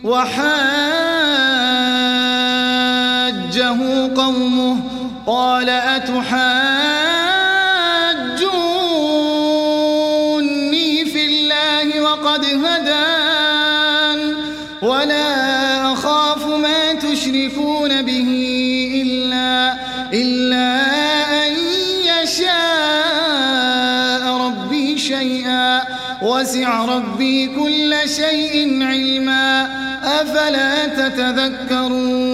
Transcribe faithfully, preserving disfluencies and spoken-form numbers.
وحاجه قومه قال أتحاجوني في الله وقد هدان ولا أخاف ما تشركون به إلا, إلا أن يشاء ربي شيئا وسع ربي كل شيء علما أفلا تتذكرون